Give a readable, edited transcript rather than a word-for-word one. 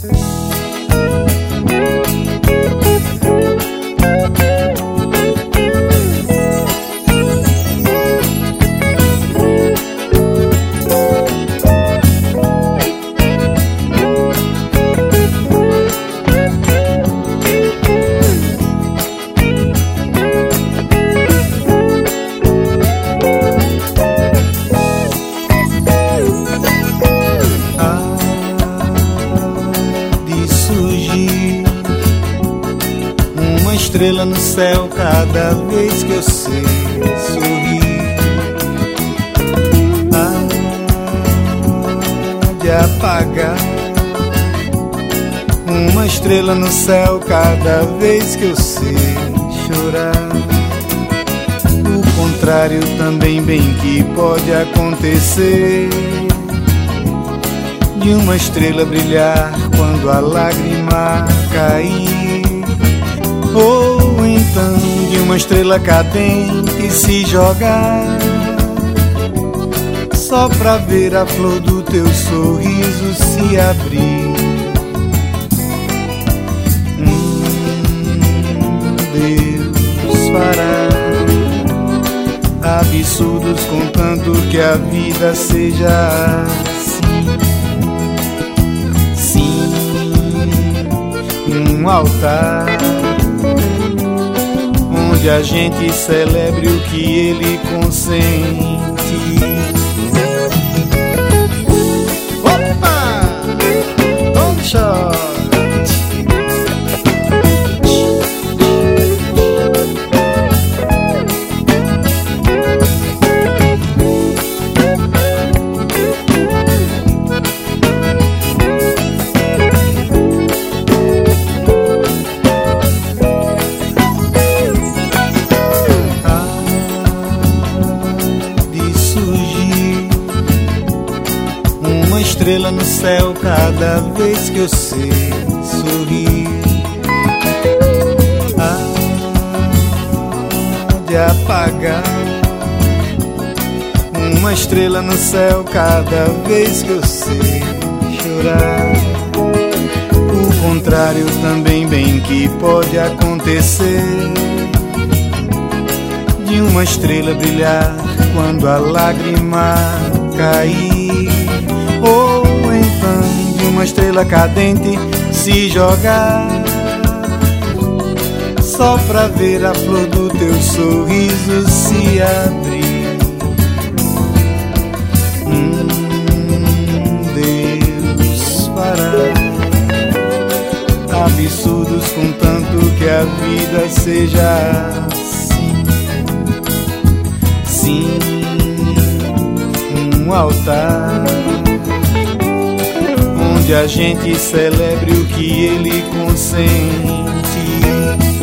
Estrela no céu cada vez que eu sei sorrir. De apagar uma estrela no céu cada vez que eu sei chorar. O contrário também bem que pode acontecer, de uma estrela brilhar quando a lágrima cair. Ou então de uma estrela cadente se jogar, só pra ver a flor do teu sorriso se abrir. Deus fará absurdos contanto que a vida seja assim. Sim, um altar onde a gente celebre o que ele consente. Opa! Don't short. Estrela no céu cada vez que eu sei sorrir. De apagar uma estrela no céu cada vez que eu sei chorar. O contrário também bem que pode acontecer, de uma estrela brilhar quando a lágrima cair. Ou então de uma estrela cadente se jogar, só pra ver a flor do teu sorriso se abrir. Deus fará absurdos contanto que a vida seja assim. Sim, um altar onde a gente celebre o que ele consente.